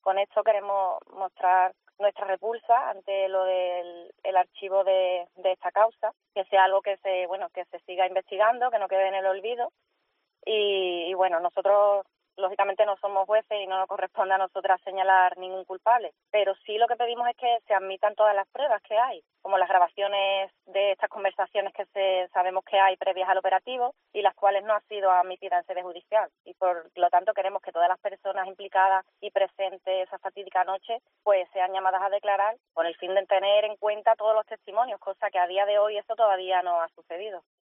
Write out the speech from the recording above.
Con esto queremos mostrar nuestra repulsa ante lo del el archivo de esta causa, que sea algo que se siga investigando, que no quede en el olvido. Y bueno, nosotros lógicamente no somos jueces y no nos corresponde a nosotras señalar ningún culpable, pero sí lo que pedimos es que se admitan todas las pruebas que hay, como las grabaciones de estas conversaciones que sabemos que hay previas al operativo y las cuales no han sido admitidas en sede judicial. Y por lo tanto queremos que todas las personas implicadas y presentes esa fatídica noche pues sean llamadas a declarar con el fin de tener en cuenta todos los testimonios, cosa que a día de hoy eso todavía no ha sucedido.